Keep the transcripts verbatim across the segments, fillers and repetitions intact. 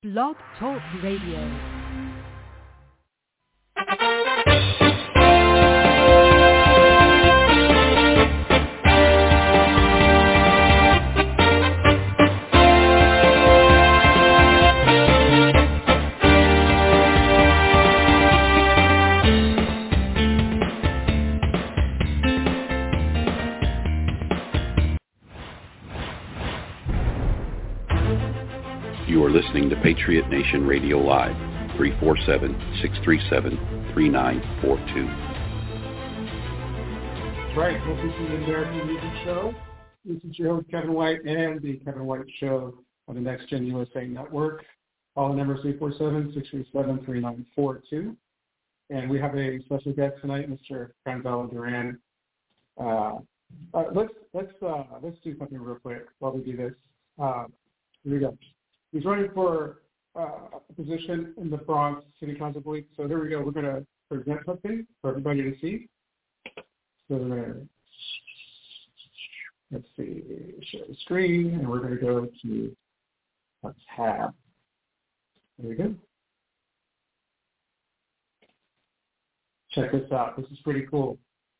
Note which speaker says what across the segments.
Speaker 1: Blog Talk Radio.
Speaker 2: You are listening to Patriot Nation Radio Live, three four seven, six three seven, three nine four two.
Speaker 3: That's right. Welcome to the American Music Show. This is your host, Kevin White, and the Kevin White Show on the Next Gen U S A Network. Call the number three four seven, six three seven, three nine four two. And we have a special guest tonight, Mister Gonzalo Duran. Uh, uh, let's let's uh, let's do something real quick while we do this. Uh, here we go. He's running for uh, a position in the Bronx City Council belief. So here we go. We're going to present something for everybody to see. So we're going to, let's see, share the screen, and we're going to go to a tab. There we go. Check this out. This is pretty cool.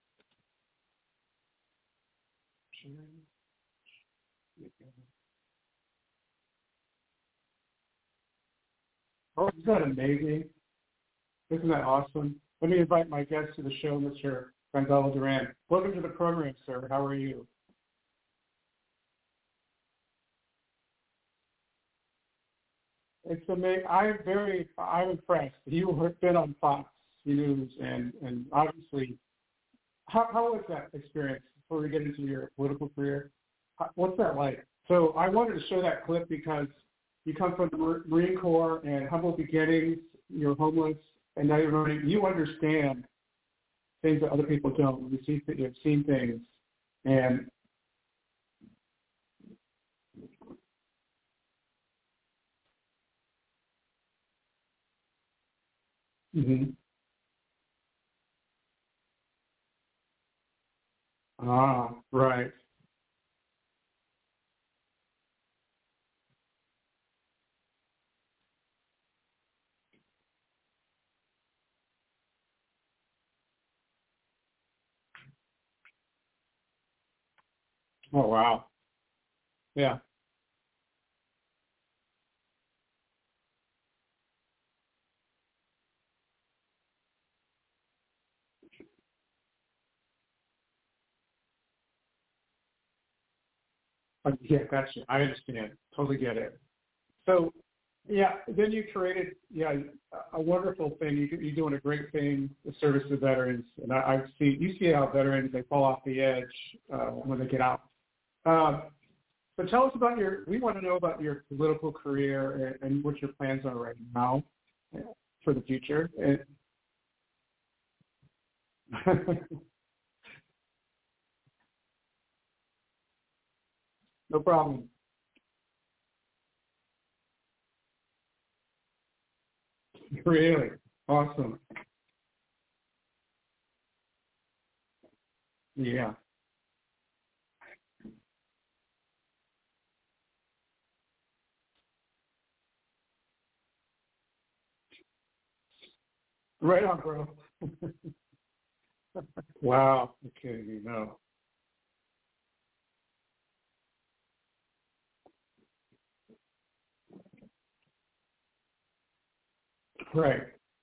Speaker 3: Oh, isn't that amazing? Isn't that awesome? Let me invite my guest to the show, Mister Gonzalo Duran. Welcome to the program, sir. How are you? It's amazing. I'm very, I'm impressed. You have been on Fox News, and, and obviously, how, how was that experience before we get into your political career? How, what's that like? So I wanted to show that clip because you come from the Marine Corps and humble beginnings, you're homeless, and now you're learning, you understand things that other people don't. You see, you've seen things. And mm-hmm. Ah, right. Oh, wow. Yeah. Uh, Yeah, gotcha. I understand. Totally get it. So, yeah, then you created, yeah, a a wonderful thing. You, you're doing a great thing, the service to veterans. And I, I see, you see how veterans, they fall off the edge uh, when they get out. Um, so tell us about your, we want to know about your political career and, and what your plans are right now for the future. And no problem. Really? Awesome. Yeah. Right on, bro. Wow. Okay, you know. Right.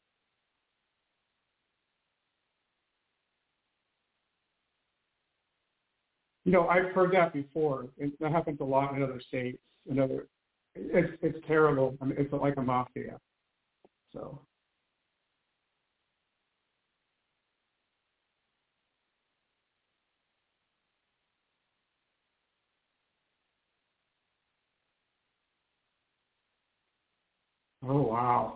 Speaker 3: You know, I've heard that before. It, that happens a lot in other states. In other, it's it's terrible. I mean, it's like a mafia. So. Oh wow.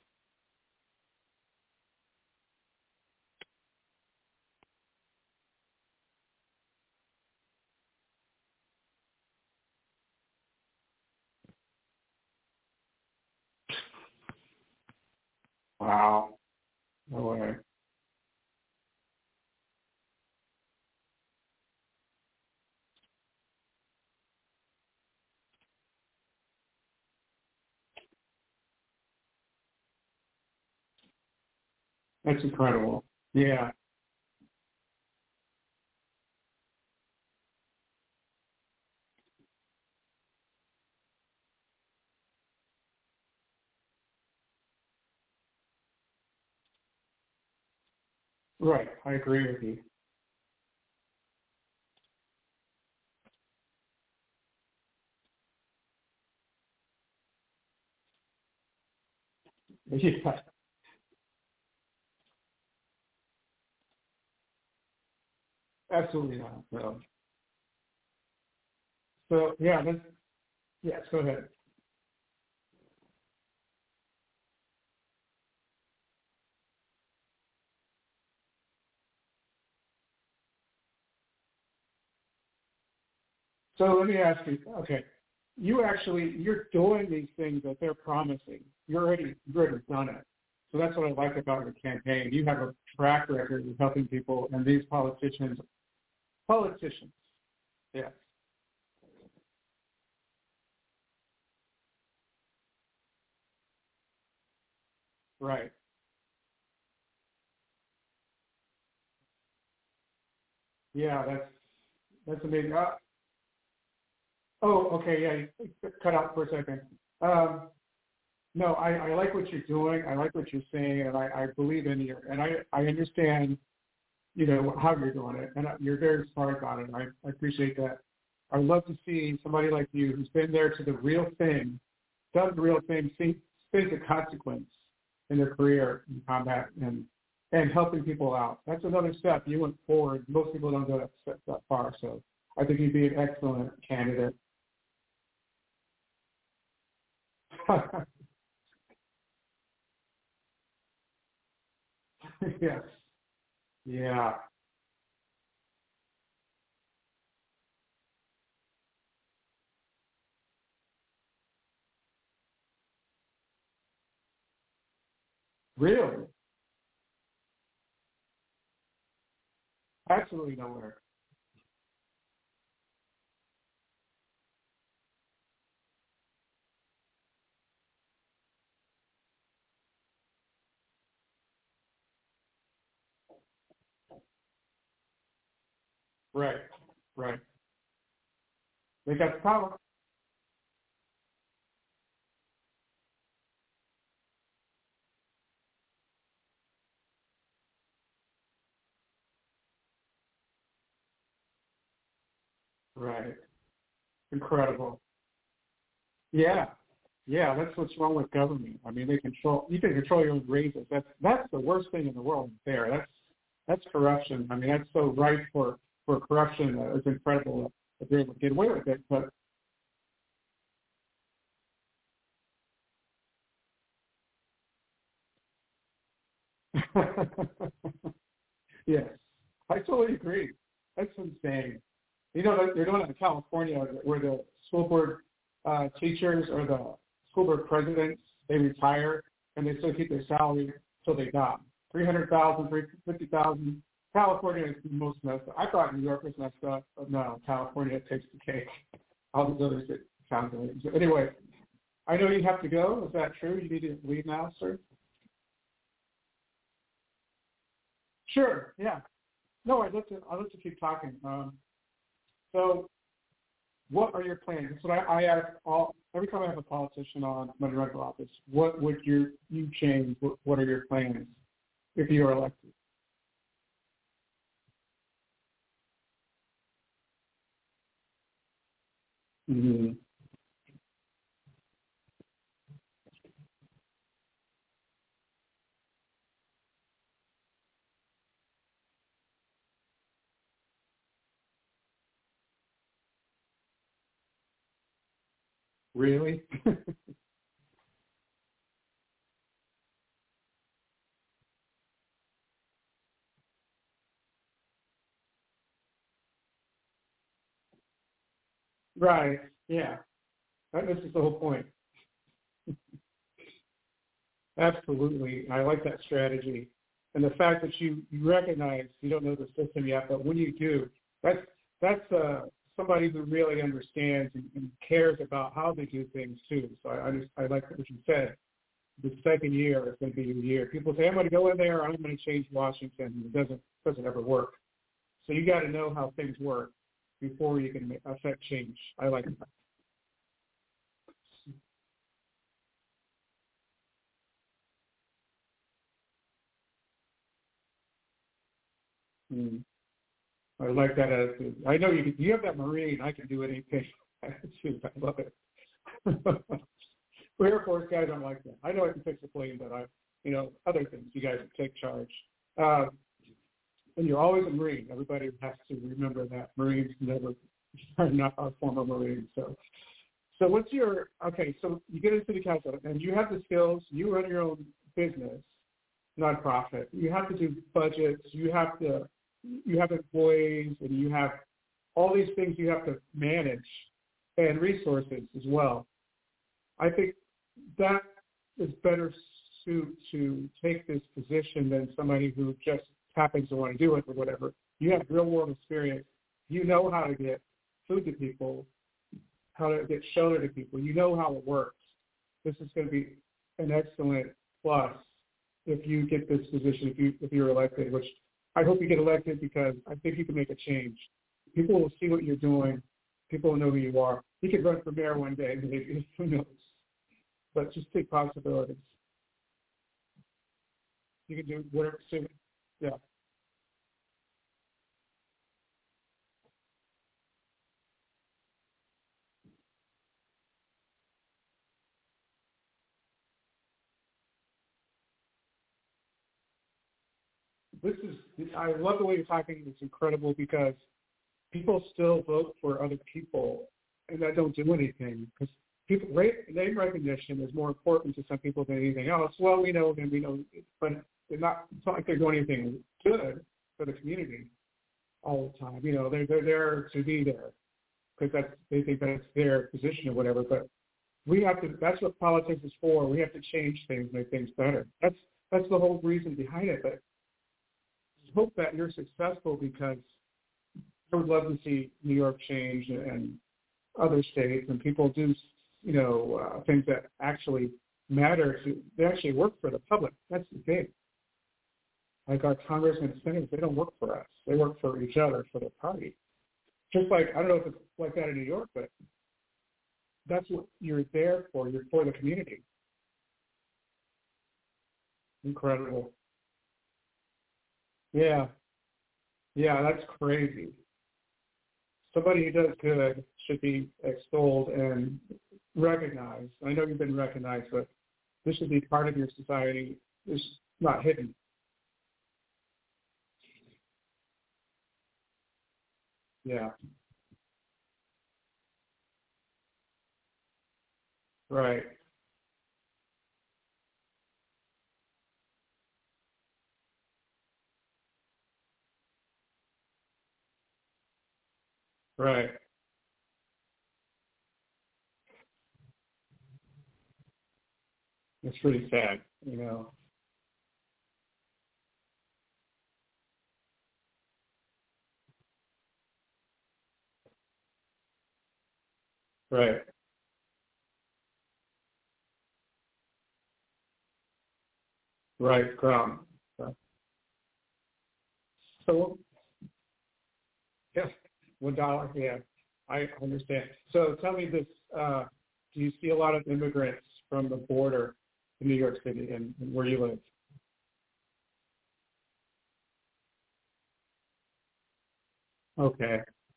Speaker 3: Wow. No way. That's incredible. Yeah. Right. I agree with you. Yeah. Absolutely not. No. So yeah, that's, yes, go ahead. So let me ask you, okay, you actually, you're doing these things that they're promising. You're already, you've already done it. So that's what I like about your campaign. You have a track record of helping people, and these politicians, politicians, yes, right. Yeah, that's, that's amazing. Uh, oh, okay, yeah, you cut out for a second. Um, no, I, I like what you're doing. I like what you're saying, and I, I believe in you. And I, I understand, you know, how you're doing it, and you're very smart about it. I, I appreciate that. I'd love to see somebody like you who's been there to the real thing, done the real thing, see, face the consequence in their career in combat and and helping people out. That's another step. You went forward. Most people don't go that step that far. So I think you'd be an excellent candidate. Yes. Yeah. Really? Absolutely nowhere. Right. Right. They got the power. Right. Incredible. Yeah. Yeah, that's what's wrong with government. I mean, they control. You can control your own raises. That's that's the worst thing in the world. There, that's that's corruption. I mean, that's so right for for corruption. Uh, it's incredible that they're able to get away with it. But yes, I totally agree. That's insane. You know, they're doing it in California, where the school board uh, teachers or the school board presidents, they retire and they still keep their salary until they die. Three hundred thousand, three fifty thousand. California is the most messed up. I thought New York was messed up, but no, California takes the cake. All these others get calculated. So anyway, I know you have to go. Is that true? You need to leave now, sir? Sure. Yeah. No, I'd love to. I'd love to keep talking. Um, so, what are your plans? That's what I, I ask all every time I have a politician on my run for office. What would you you change? What, what are your plans if you are elected? Mm-hmm. Really? Right. Yeah. That, this is the whole point. Absolutely. I like that strategy. And the fact that you, you recognize you don't know the system yet, but when you do, that's that's uh, somebody who really understands and, and cares about how they do things too. So I, I just I like what you said. the second year is going to be your year. People say, I'm going to go in there, I'm going to change Washington. It doesn't doesn't ever work. So you got to know how things work before you can affect change. I like that. Hmm. I like that attitude. I know you. You have that Marine. I can do anything. Shoot, I love it. We Air Force guys aren't like that. I know I can fix a plane, but I, you know, other things. You guys take charge. Uh, and you're always a Marine. Everybody has to remember that Marines never are not our former Marines. So, so what's your okay? So you get into city council, and you have the skills. You run your own business, nonprofit. You have to do budgets. You have to. You have employees, and you have all these things you have to manage, and resources as well. I think that is better suited to take this position than somebody who just happens to want to do it or whatever. You have real world experience. You know how to get food to people, how to get shelter to people. You know how it works. This is going to be an excellent plus if you get this position, if, you, if you're elected, which I hope you get elected because I think you can make a change. People will see what you're doing. People will know who you are. You could run for mayor one day, maybe. Who knows? But just take possibilities. You can do whatever. Yeah. This is, I love the way you're talking. It's incredible because people still vote for other people and that don't do anything. Because people, name recognition is more important to some people than anything else. Well, we know them, we know, but they're not, it's not like they're doing anything good for the community all the time. You know, they're, they're there to be there because that's, they think that's their position or whatever. But we have to, that's what politics is for. We have to change things, make things better. That's, that's the whole reason behind it. But I hope that you're successful because I would love to see New York change and other states and people do, you know, uh, things that actually matter to, they actually work for the public. That's the thing. Like our congressmen and senators, they don't work for us. They work for each other, for their party. Just like, I don't know if it's like that in New York, but that's what you're there for. You're for the community. Incredible. Yeah. Yeah, that's crazy. Somebody who does good should be extolled and recognized. I know you've been recognized, but this should be part of your society. It's not hidden. Yeah. Right. Right. It's pretty sad, you know. Right. Right. Crown. So, so, yeah, one dollar. Yeah, I understand. So tell me this: uh, do you see a lot of immigrants from the border in New York City and, and where you live? Okay.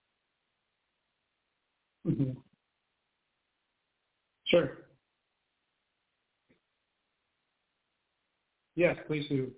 Speaker 3: Hmm. Sure. Yes, please do.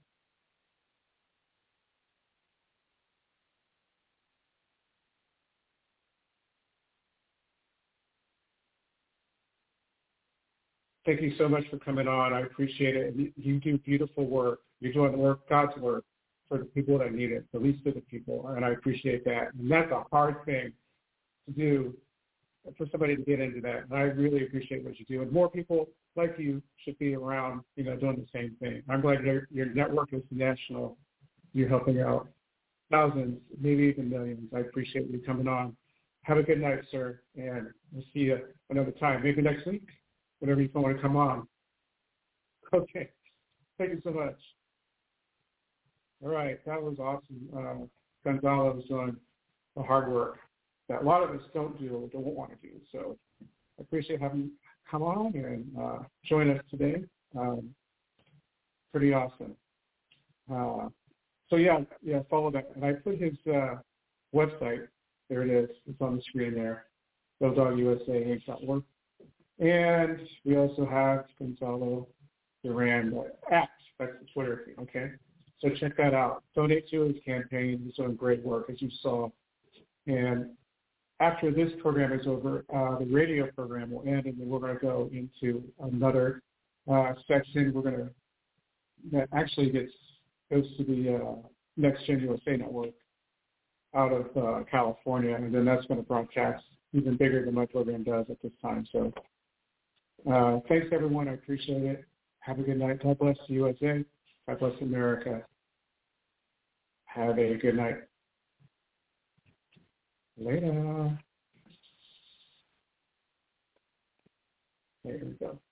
Speaker 3: Thank you so much for coming on. I appreciate it. You, you do beautiful work. You're doing work, God's work, for the people that need it, the least of the people, and I appreciate that. And that's a hard thing to do for somebody to get into that. And I really appreciate what you do. And more people like you should be around, you know, doing the same thing. I'm glad your, your network is national. You're helping out thousands, maybe even millions. I appreciate you coming on. Have a good night, sir, and we'll see you another time, maybe next week, whenever you want to come on. Okay. Thank you so much. All right. That was awesome. Uh, Gonzalo was doing the hard work that a lot of us don't do or don't want to do. So I appreciate having you come on and uh, join us today. Um, pretty awesome. Uh, so, yeah, yeah, follow that. And I put his uh, website. There it is. It's on the screen there, bulldog U S A Inc dot org. And we also have Gonzalo Duran at, that's the Twitter thing, okay? So check that out. Donate to his campaign. He's doing great work, as you saw. And after this program is over, uh, the radio program will end, and then we're going to go into another uh, section. We're going to, that actually gets, goes to the uh, Next Gen U S A Network out of uh, California, and then that's going to broadcast even bigger than my program does at this time. So uh, thanks, everyone. I appreciate it. Have a good night. God bless the U S A. God bless America. Have a good night. Later. There we go.